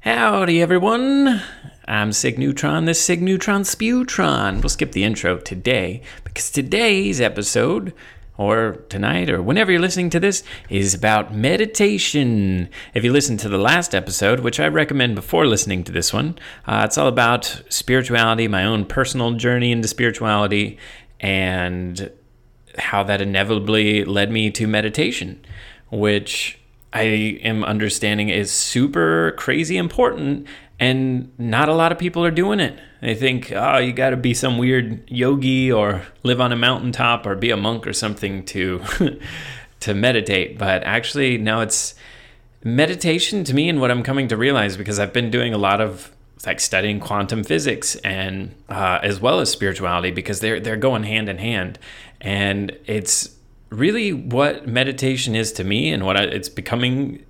Howdy, everyone. I'm Sig Neutron, this Sig Neutron Spewtron. We'll skip the intro today because today's episode, or tonight, or whenever you're listening to this, is about meditation. If you listened to the last episode, which I recommend before listening to this one, it's all about spirituality, my own personal journey into spirituality, and how that inevitably led me to meditation, which I am understanding is super crazy important, and not a lot of people are doing it. They think, oh, you got to be some weird yogi or live on a mountaintop or be a monk or something to to meditate. But actually, no, it's meditation to me, and what I'm coming to realize, because I've been doing a lot of like studying quantum physics and as well as spirituality, because they're going hand in hand, and it's really what meditation is to me, and what it's becoming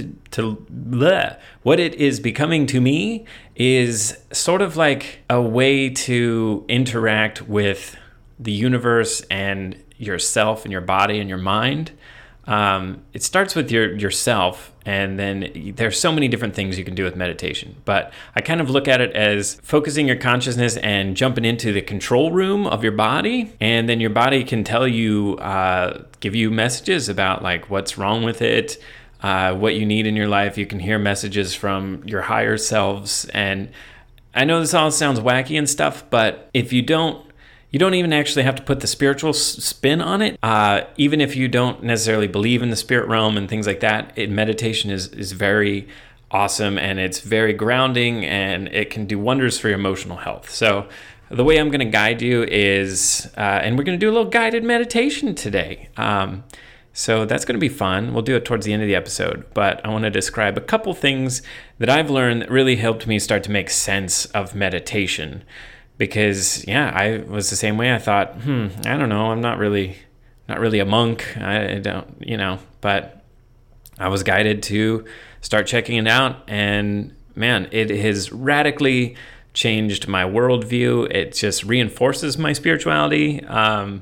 what it is becoming to me is sort of like a way to interact with the universe and yourself and your body and your mind. It starts with yourself, and then there's so many different things you can do with meditation. But I kind of look at it as focusing your consciousness and jumping into the control room of your body, and then your body can tell you, give you messages about like what's wrong with it, what you need in your life. You can hear messages from your higher selves. And I know this all sounds wacky and stuff, but if you don't even actually have to put the spiritual spin on it. Even if you don't necessarily believe in the spirit realm and things like that, meditation is very awesome, and it's very grounding, and it can do wonders for your emotional health. So the way I'm going to guide you is, and we're going to do a little guided meditation today. So that's going to be fun. We'll do it towards the end of the episode, but I want to describe a couple things that I've learned that really helped me start to make sense of meditation. Because, yeah, I was the same way. I thought, I don't know, I'm not really a monk. I don't, but I was guided to start checking it out. And man, it has radically changed my worldview. It just reinforces my spirituality. I've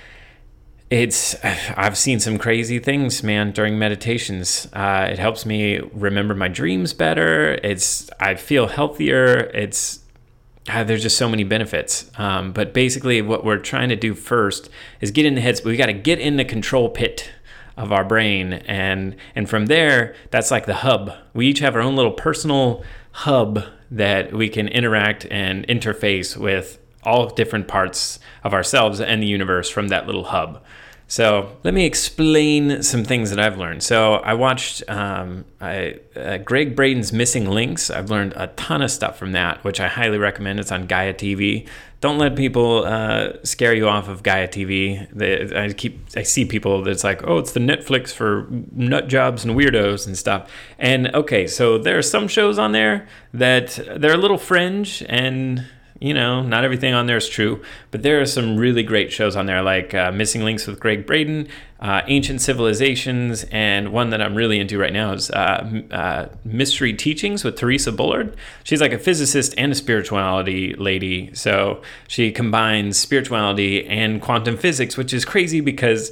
seen some crazy things, man, during meditations. It helps me remember my dreams better. I feel healthier. There's just so many benefits. But basically what we're trying to do first is get in the heads. We got to get in the control pit of our brain. And from there, that's like the hub. We each have our own little personal hub that we can interact and interface with all different parts of ourselves and the universe from that little hub. So let me explain some things that I've learned. So I watched Greg Braden's Missing Links. I've learned a ton of stuff from that, which I highly recommend. It's on Gaia TV. Don't let people scare you off of Gaia TV. I see people that's like, oh, it's the Netflix for nut jobs and weirdos and stuff. And okay, so there are some shows on there that they're a little fringe, and not everything on there is true, but there are some really great shows on there, like Missing Links with Greg Braden, Ancient Civilizations, and one that I'm really into right now is Mystery Teachings with Teresa Bullard. She's like a physicist and a spirituality lady, so she combines spirituality and quantum physics, which is crazy because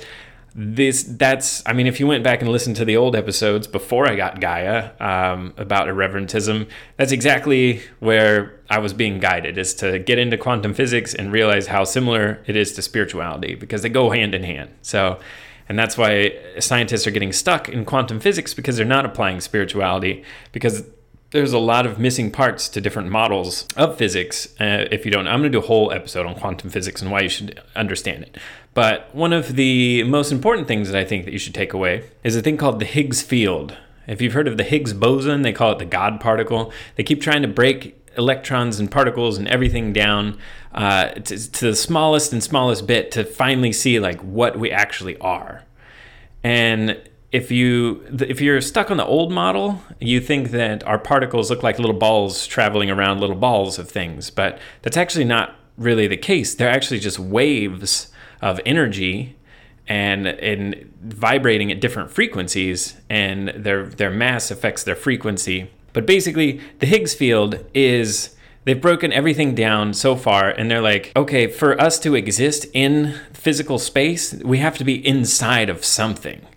if you went back and listened to the old episodes before I got Gaia about irreverentism, that's exactly where I was being guided, is to get into quantum physics and realize how similar it is to spirituality, because they go hand in hand. So, and that's why scientists are getting stuck in quantum physics, because they're not applying spirituality, because there's a lot of missing parts to different models of physics. If you don't, I'm going to do a whole episode on quantum physics and why you should understand it. But one of the most important things that I think that you should take away is a thing called the Higgs field. If you've heard of the Higgs boson, they call it the God particle. They keep trying to break electrons and particles and everything down to the smallest and smallest bit to finally see like what we actually are. And if you're stuck on the old model, you think that our particles look like little balls traveling around little balls of things, but that's actually not really the case. They're actually just waves of energy and vibrating at different frequencies, and their mass affects their frequency. But basically, the Higgs field is, they've broken everything down so far, and they're like, okay, for us to exist in physical space, we have to be inside of something.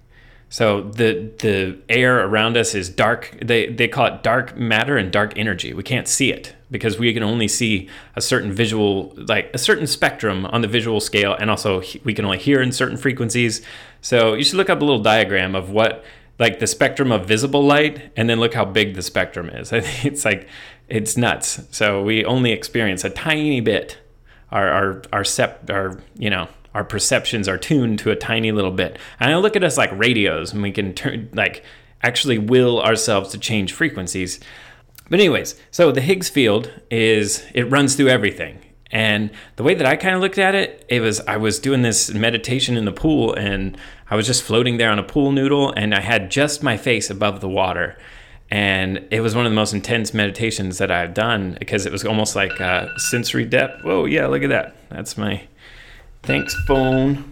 So the air around us is dark. They call it dark matter and dark energy. We can't see it because we can only see a certain visual, like a certain spectrum on the visual scale, and also we can only hear in certain frequencies. So you should look up a little diagram of what, like the spectrum of visible light, and then look how big the spectrum is. I think it's nuts. So we only experience a tiny bit. Our perceptions are tuned to a tiny little bit. And I look at us like radios, and we can actually will ourselves to change frequencies. But anyways, so the Higgs field it runs through everything. And the way that I kind of looked at it, I was doing this meditation in the pool, and I was just floating there on a pool noodle, and I had just my face above the water. And it was one of the most intense meditations that I've done, because it was almost like sensory depth. Whoa, yeah, look at that. That's my thanks phone.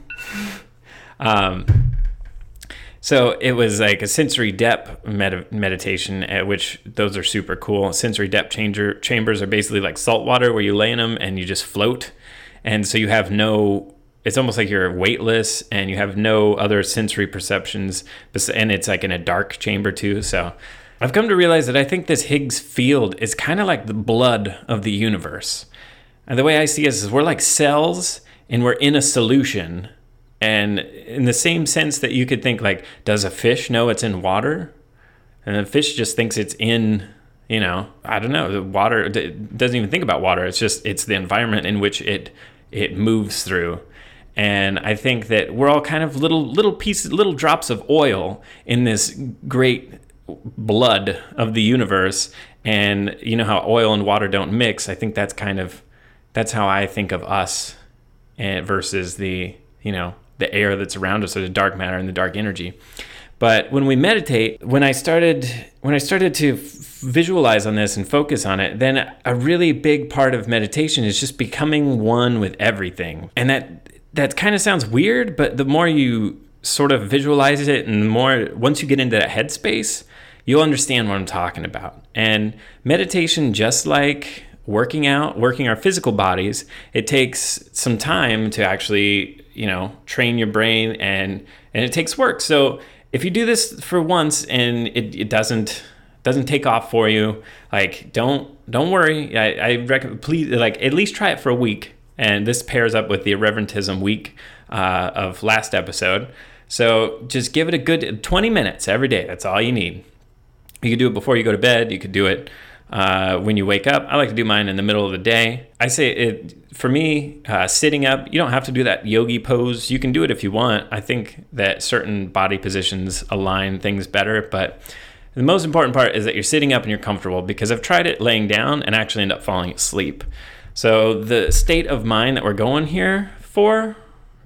So it was like a sensory depth meditation, which those are super cool. Sensory depth chambers are basically like salt water where you lay in them and you just float. And so you have it's almost like you're weightless and you have no other sensory perceptions. And it's like in a dark chamber too. So I've come to realize that I think this Higgs field is kind of like the blood of the universe. And the way I see it is we're like cells and we're in a solution. And in the same sense that you could think like, does a fish know it's in water? And the fish just thinks it's in, I don't know, the water. It doesn't even think about water. It's the environment in which it moves through. And I think that we're all kind of little pieces, little drops of oil in this great blood of the universe. And you know how oil and water don't mix. I think that's how I think of us versus the air that's around us, or the dark matter and the dark energy. But when we meditate, when I started to visualize on this and focus on it, then a really big part of meditation is just becoming one with everything. And that kind of sounds weird, but the more you sort of visualize it, and the more, once you get into that headspace, you'll understand what I'm talking about. And meditation, just like working our physical bodies, it takes some time to actually, train your brain, and it takes work. So if you do this for once and it doesn't take off for you, like don't worry. I recommend, please, like at least try it for a week. And this pairs up with the Irreverentism week of last episode. So just give it a good 20 minutes every day. That's all you need. You could do it before you go to bed. You could do it when you wake up. I like to do mine in the middle of the day. I say for me, sitting up, you don't have to do that yogi pose. You can do it if you want. I think that certain body positions align things better, but the most important part is that you're sitting up and you're comfortable, because I've tried it laying down and actually end up falling asleep. So the state of mind that we're going for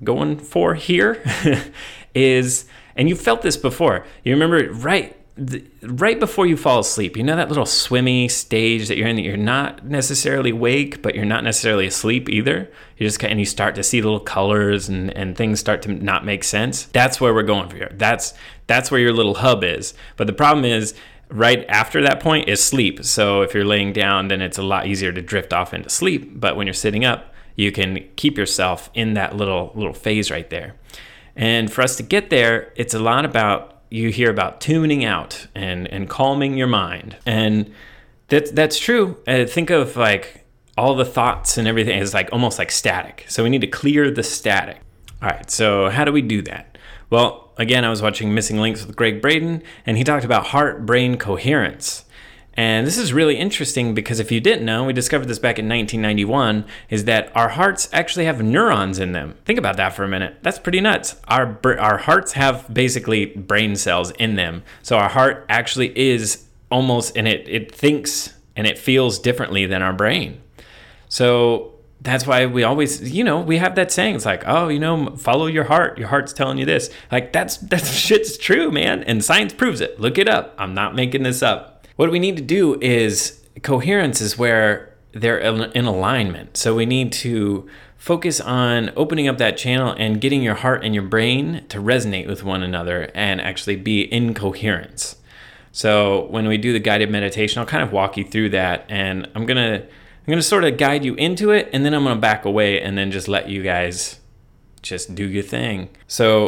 here is, and you've felt this before. You remember right before you fall asleep, that little swimmy stage that you're in, that you're not necessarily awake, but you're not necessarily asleep either. You start to see little colors and things start to not make sense. That's where we're going for here. That's where your little hub is. But the problem is, right after that point is sleep. So if you're laying down, then it's a lot easier to drift off into sleep. But when you're sitting up, you can keep yourself in that little phase right there. And for us to get there, it's a lot about, you hear about tuning out and calming your mind. And that's true. Think of like all the thoughts and everything is like almost like static. So we need to clear the static. All right, so how do we do that? Well, again, I was watching Missing Links with Greg Braden, and he talked about heart-brain coherence. And this is really interesting because if you didn't know, we discovered this back in 1991, is that our hearts actually have neurons in them. Think about that for a minute. That's pretty nuts. Our hearts have basically brain cells in them. So our heart actually is almost, and it thinks and it feels differently than our brain. So that's why we always, we have that saying. It's like, follow your heart. Your heart's telling you this. Like that shit's true, man. And science proves it. Look it up. I'm not making this up. What we need to do is, coherence is where they're in alignment. So we need to focus on opening up that channel and getting your heart and your brain to resonate with one another and actually be in coherence. So when we do the guided meditation, I'll kind of walk you through that, and I'm gonna sort of guide you into it, and then I'm gonna back away and then just let you guys just do your thing. So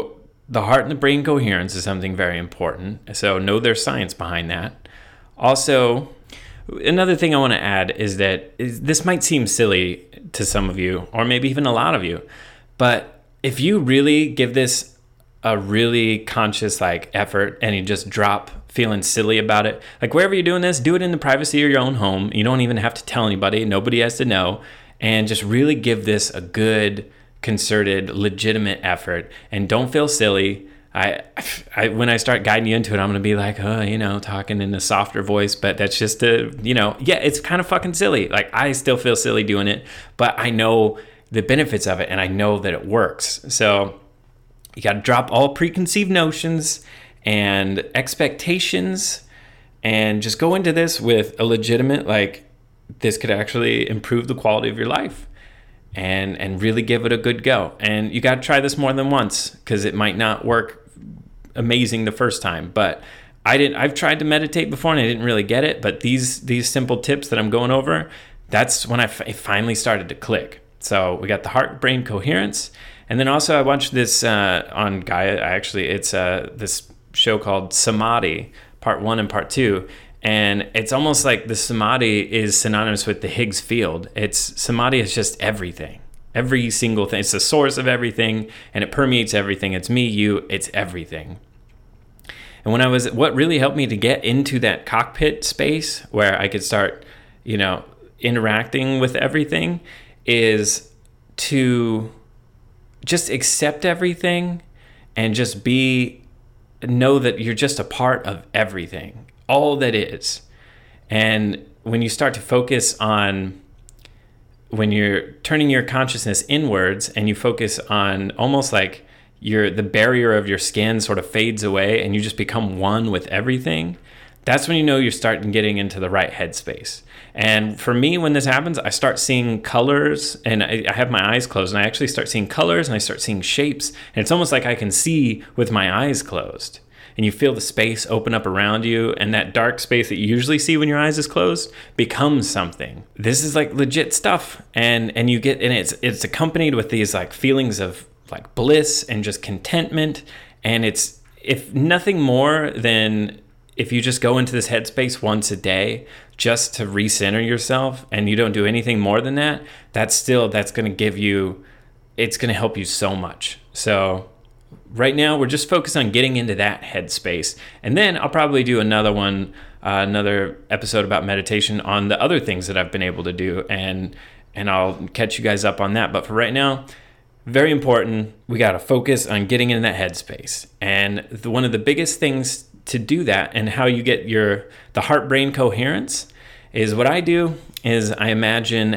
the heart and the brain coherence is something very important. So know there's science behind that. Also, another thing I want to add is that this might seem silly to some of you, or maybe even a lot of you, but if you really give this a really conscious effort and you just drop feeling silly about it, wherever you're doing this, do it in the privacy of your own home. You don't even have to tell anybody. Nobody has to know. And just really give this a good, concerted, legitimate effort, and don't feel silly. When I start guiding you into it, I'm going to be talking in a softer voice, but that's just it's kind of fucking silly. I still feel silly doing it, but I know the benefits of it and I know that it works. So you got to drop all preconceived notions and expectations and just go into this with a legitimate, this could actually improve the quality of your life. And really give it a good go. And you got to try this more than once, because it might not work amazing the first time. But I've tried to meditate before and I didn't really get it. But these simple tips that I'm going over, that's when it finally started to click. So we got the heart-brain coherence. And then also I watched this on Gaia. Actually, it's this show called Samadhi, Part 1 and Part 2. And it's almost like the samadhi is synonymous with the Higgs field. Samadhi is just everything, every single thing. It's the source of everything, and it permeates everything. It's me, you, it's everything. And what really helped me to get into that cockpit space where I could start, interacting with everything, is to just accept everything and just know that you're just a part of everything. All that is. And when you start to focus on, when you're turning your consciousness inwards and you focus on almost like the barrier of your skin sort of fades away and you just become one with everything, that's when you know you're starting getting into the right headspace. And for me, when this happens, I start seeing colors, and I have my eyes closed, and I actually start seeing colors and I start seeing shapes. And it's almost like I can see with my eyes closed. And you feel the space open up around you, and that dark space that you usually see when your eyes is closed becomes something. This is legit stuff, and it's accompanied with these feelings of bliss and just contentment, and it's, if nothing more than, if you just go into this headspace once a day just to recenter yourself, and you don't do anything more than that, that's going to give you, it's going to help you so much. So right now, we're just focused on getting into that headspace. And then I'll probably do another episode about meditation on the other things that I've been able to do. And I'll catch you guys up on that. But for right now, very important, we got to focus on getting into that headspace. And one of the biggest things to do that, and how you get the heart-brain coherence, is what I do is I imagine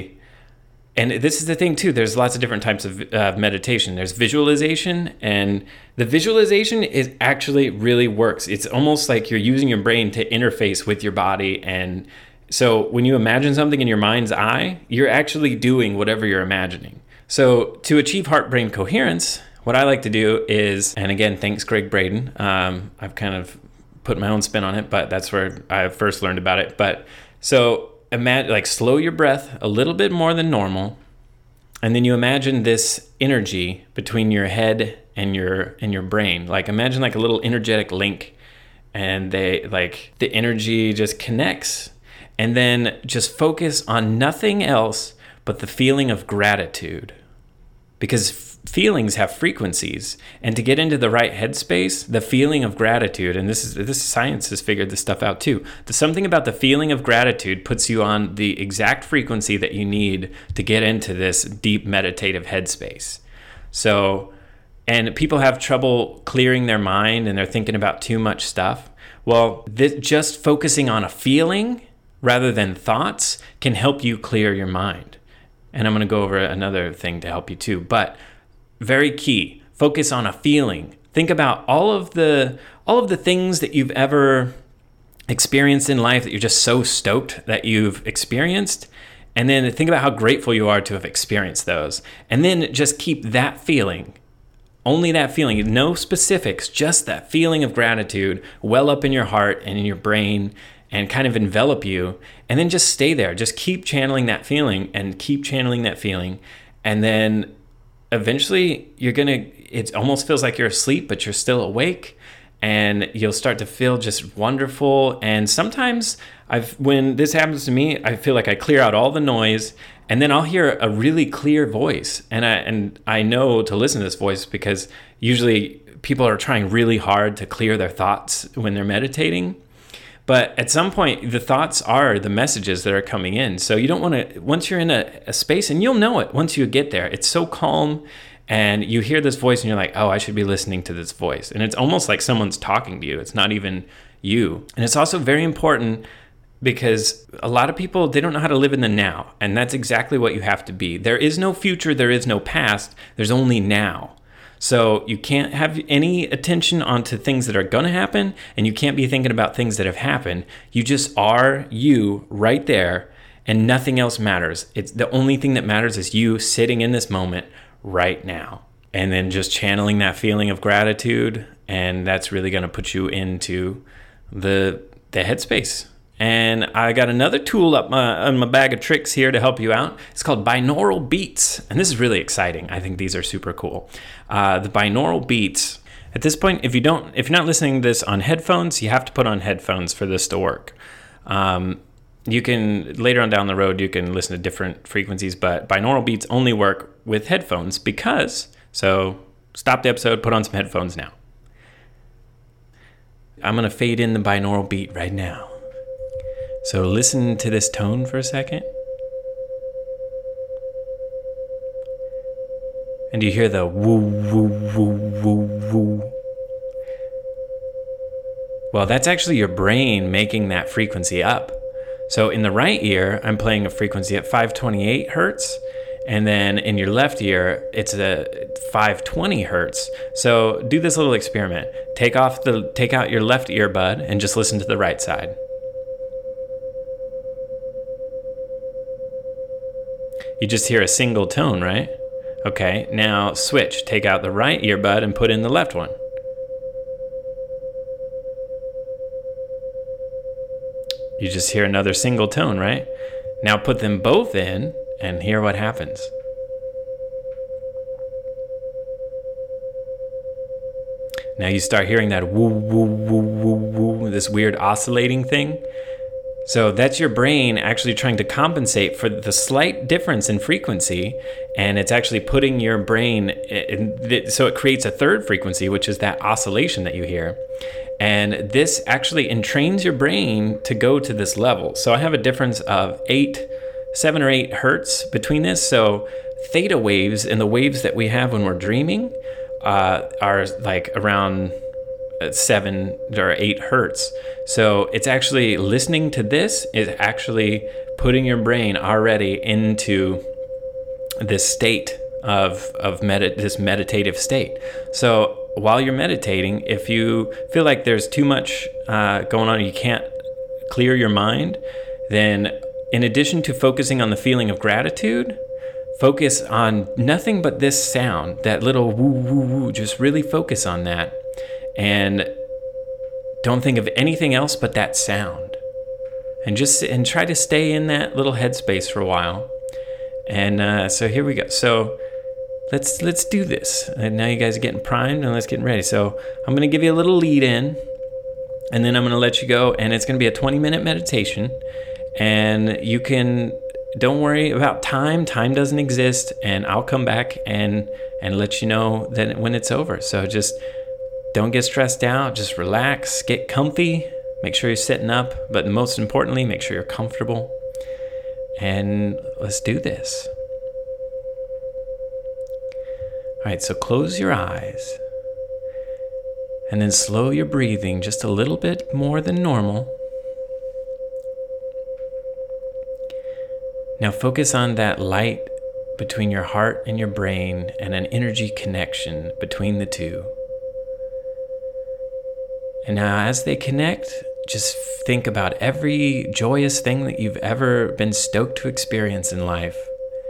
and this is the thing too, there's lots of different types of meditation. There's visualization, and the visualization is actually really works. It's almost like you're using your brain to interface with your body. And so when you imagine something in your mind's eye, you're actually doing whatever you're imagining. So to achieve heart-brain coherence, what I like to do is, and again, thanks Greg Braden, I've kind of put my own spin on it, but that's where I first learned about it. But so imagine, slow your breath a little bit more than normal, and then you imagine this energy between your head and your brain. Imagine a little energetic link, and the energy just connects, and then just focus on nothing else but the feeling of gratitude, because feelings have frequencies, and to get into the right headspace, the feeling of gratitude, and this science has figured this stuff out too. Something about the feeling of gratitude puts you on the exact frequency that you need to get into this deep meditative headspace. So, and people have trouble clearing their mind, and they're thinking about too much stuff. Well, just focusing on a feeling rather than thoughts can help you clear your mind. And I'm going to go over another thing to help you too, but very key, focus on a feeling. Think about all of the things that you've ever experienced in life that you're just so stoked that you've experienced, and then think about how grateful you are to have experienced those. And then just keep that feeling, only that feeling, no specifics, just that feeling of gratitude well up in your heart and in your brain, and kind of envelop you, and then just stay there. Just keep channeling that feeling, and keep channeling that feeling, and then eventually it almost feels like you're asleep, but you're still awake. And you'll start to feel just wonderful. And sometimes when this happens to me, I feel like I clear out all the noise, and then I'll hear a really clear voice. And I know to listen to this voice because usually people are trying really hard to clear their thoughts when they're meditating. But at some point, the thoughts are the messages that are coming in. So you don't want to, once you're in a space, and you'll know it once you get there, it's so calm, and you hear this voice and you're like, oh, I should be listening to this voice. And it's almost like someone's talking to you. It's not even you. And it's also very important because a lot of people, they don't know how to live in the now. And that's exactly what you have to be. There is no future. There is no past. There's only now. So you can't have any attention onto things that are going to happen, and you can't be thinking about things that have happened. You just are you right there, and nothing else matters. It's the only thing that matters is you sitting in this moment right now, and then just channeling that feeling of gratitude, and that's really going to put you into the headspace. And I got another tool up in my bag of tricks here to help you out. It's called binaural beats, and this is really exciting. I think these are super cool. The binaural beats. At this point, if you're not listening to this on headphones, you have to put on headphones for this to work. You can later on down the road you can listen to different frequencies, but binaural beats only work with headphones because. So stop the episode, put on some headphones now. I'm gonna fade in the binaural beat right now. So listen to this tone for a second. And you hear the woo, woo, woo, woo, woo. Well, that's actually your brain making that frequency up. So in the right ear, I'm playing a frequency at 528 hertz. And then in your left ear, it's a 520 hertz. So do this little experiment. Take out your left earbud and just listen to the right side. You just hear a single tone, right? Okay, now switch. Take out the right earbud and put in the left one. You just hear another single tone, right? Now put them both in and hear what happens. Now you start hearing that woo, woo, woo, woo, woo, this weird oscillating thing. So that's your brain actually trying to compensate for the slight difference in frequency, and it's actually putting your brain so it creates a third frequency, which is that oscillation that you hear. And this actually entrains your brain to go to this level. So I have a difference of 7 or 8 hertz between this. So theta waves and the waves that we have when we're dreaming are like around 7 or 8 hertz. So it's actually listening to this is actually putting your brain already into this state of this meditative state. So while you're meditating, if you feel like there's too much going on, you can't clear your mind, then in addition to focusing on the feeling of gratitude, focus on nothing but this sound, that little woo, woo, woo. Just really focus on that. And don't think of anything else but that sound. And try to stay in that little headspace for a while. And so here we go. So let's do this. And now you guys are getting primed and let's get ready. So I'm going to give you a little lead in, and then I'm going to let you go. And it's going to be a 20-minute meditation. And you don't worry about time. Time doesn't exist. And I'll come back and let you know that when it's over. So just don't get stressed out. Just relax, get comfy. Make sure you're sitting up. But most importantly, make sure you're comfortable. And let's do this. All right, so close your eyes. And then slow your breathing just a little bit more than normal. Now focus on that light between your heart and your brain and an energy connection between the two. And now as they connect, just think about every joyous thing that you've ever been stoked to experience in life.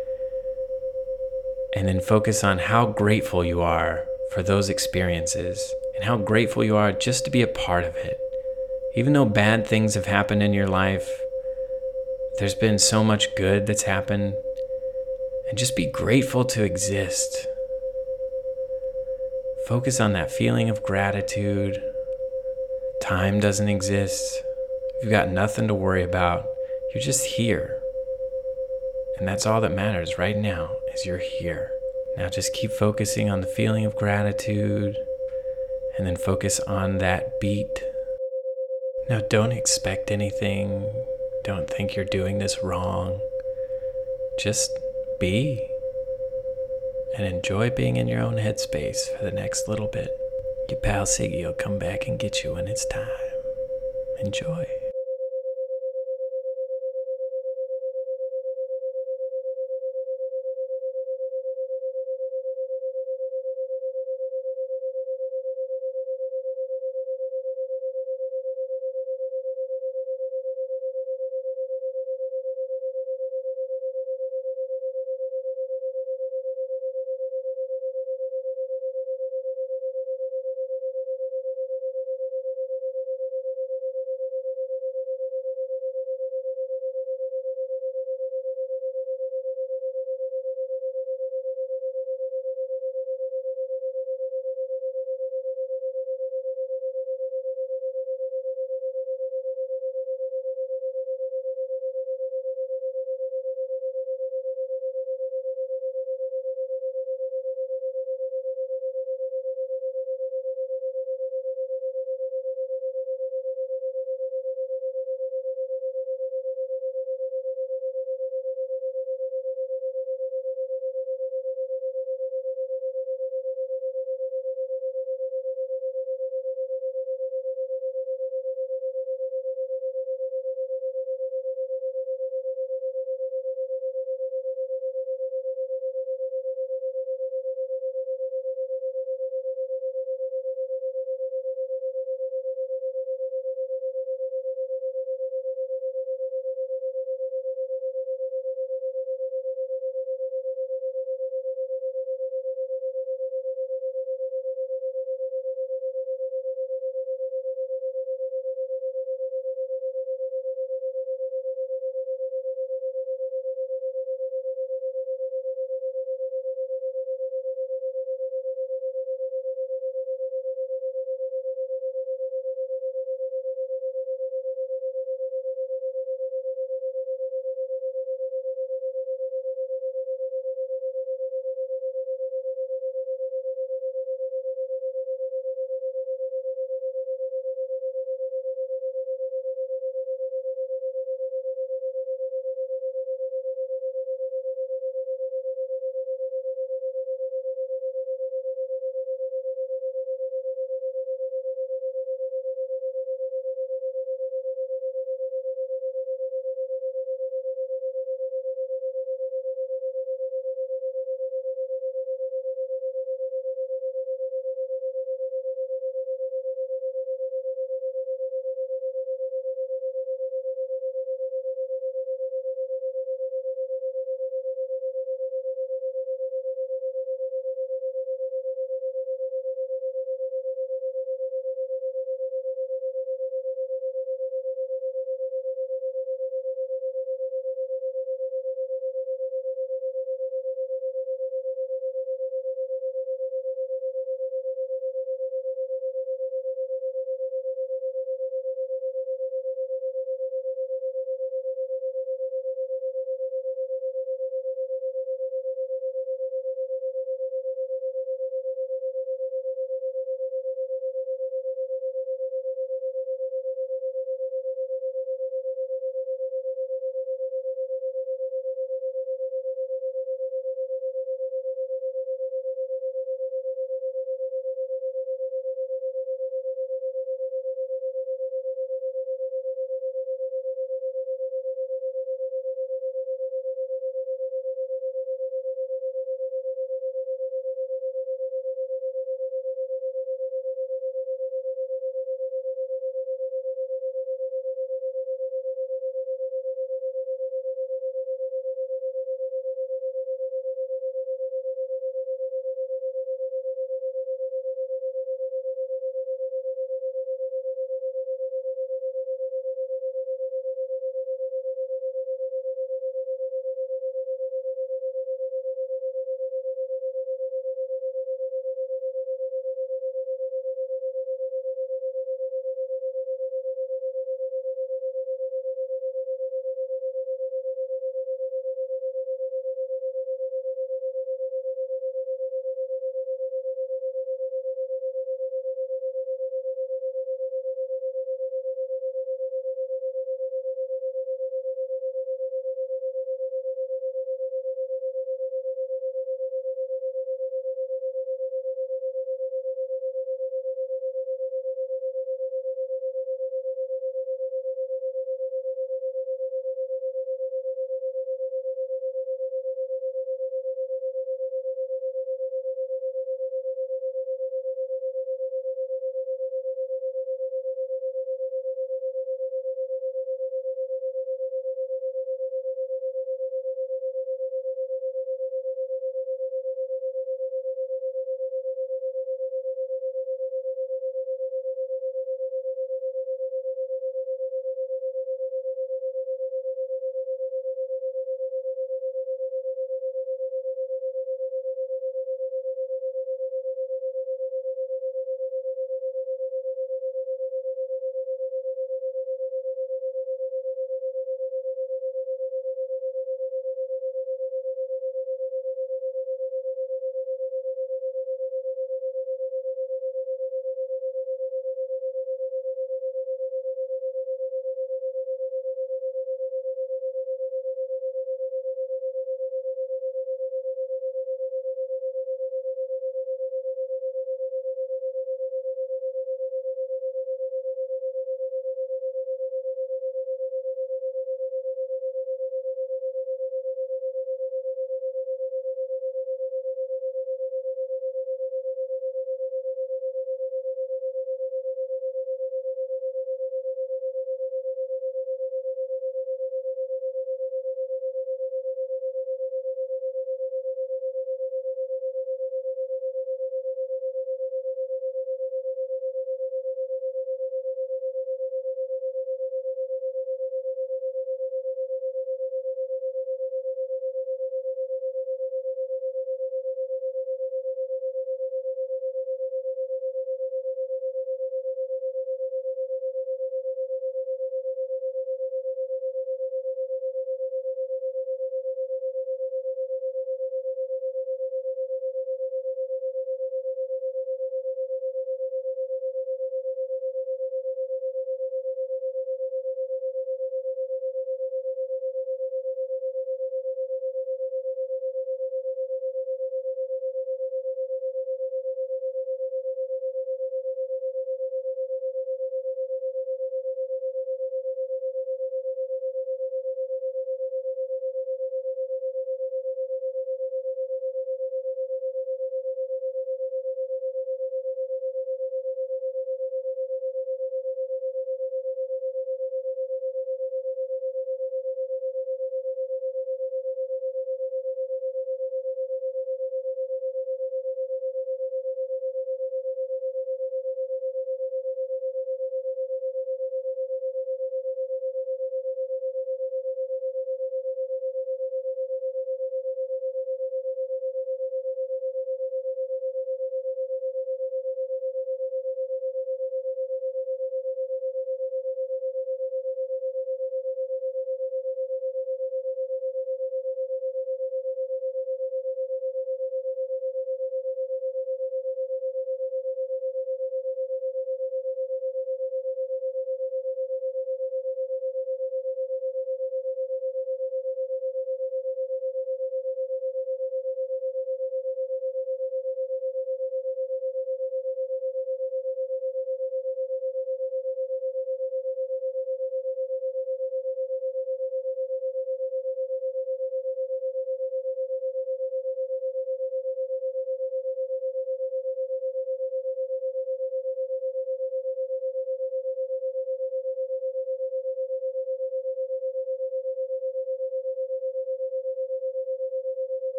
And then focus on how grateful you are for those experiences and how grateful you are just to be a part of it. Even though bad things have happened in your life, there's been so much good that's happened. And just be grateful to exist. Focus on that feeling of gratitude. Time doesn't exist. You've got nothing to worry about. You're just here. And that's all that matters right now, is you're here. Now just keep focusing on the feeling of gratitude, and then focus on that beat. Now don't expect anything. Don't think you're doing this wrong. Just be. And enjoy being in your own headspace for the next little bit. Your pal Siggy will come back and get you when it's time. Enjoy.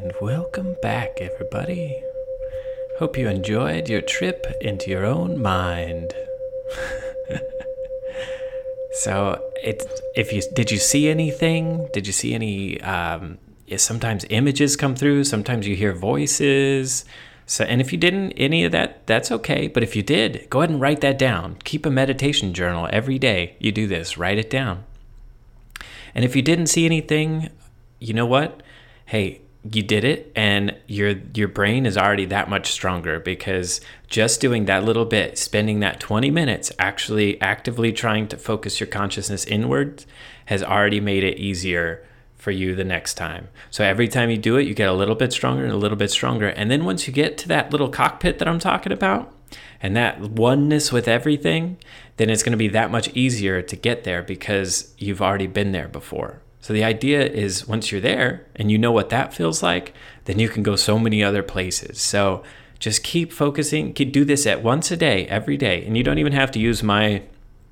And welcome back, everybody. Hope you enjoyed your trip into your own mind. So, did you see anything? Did you see any? Sometimes images come through. Sometimes you hear voices. So, and if you didn't, any of that, that's okay. But if you did, go ahead and write that down. Keep a meditation journal every day. You do this. Write it down. And if you didn't see anything, you know what? Hey, you did it, and your brain is already that much stronger, because just doing that little bit, spending that 20 minutes actually actively trying to focus your consciousness inward, has already made it easier for you the next time. So every time you do it, you get a little bit stronger and a little bit stronger. And then once you get to that little cockpit that I'm talking about, and that oneness with everything, then it's going to be that much easier to get there, because you've already been there before. So the idea is, once you're there and you know what that feels like, then you can go so many other places. So just keep focusing. Do this at once a day, every day. And you don't even have to use my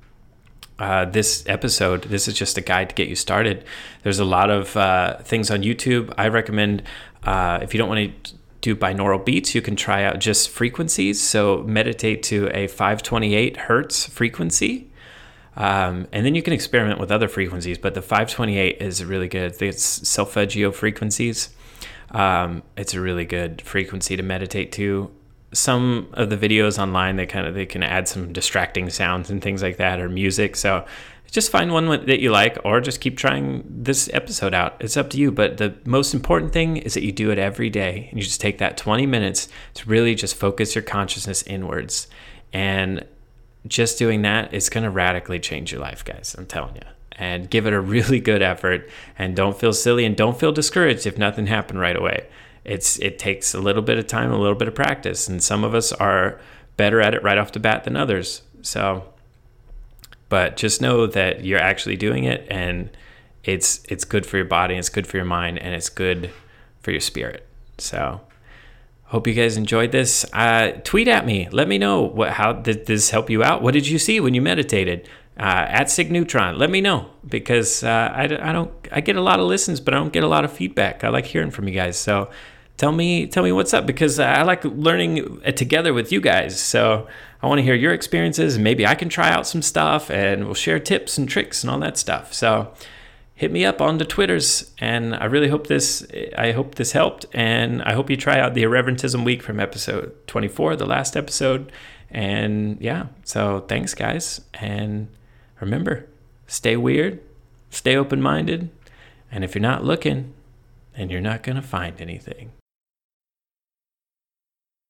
this episode. This is just a guide to get you started. There's a lot of things on YouTube. I recommend, if you don't want to do binaural beats, you can try out just frequencies. So meditate to a 528 hertz frequency. And then you can experiment with other frequencies, but the 528 is really good. It's solfeggio frequencies. It's a really good frequency to meditate to. Some of the videos online, they can add some distracting sounds and things like that, or music. So just find one that you like, or just keep trying this episode out. It's up to you. But the most important thing is that you do it every day, and you just take that 20 minutes to really just focus your consciousness inwards. And just doing that is going to radically change your life, guys. I'm telling you. And give it a really good effort, and don't feel silly, and don't feel discouraged if nothing happened right away. It takes a little bit of time, a little bit of practice, and some of us are better at it right off the bat than others. So, but just know that you're actually doing it, and it's good for your body, and it's good for your mind, and it's good for your spirit. So hope you guys enjoyed this. Tweet at me. Let me know how did this help you out? What did you see when you meditated? At SigNeutron. Let me know, because I get a lot of listens, but I don't get a lot of feedback. I like hearing from you guys. So tell me what's up, because I like learning together with you guys. So I want to hear your experiences, and maybe I can try out some stuff, and we'll share tips and tricks and all that stuff. So hit me up on the Twitters, and I really hope this helped, and I hope you try out the Irreverentism Week from episode 24, the last episode. And yeah, so thanks, guys, and remember, stay weird, stay open-minded, and if you're not looking, then you're not going to find anything.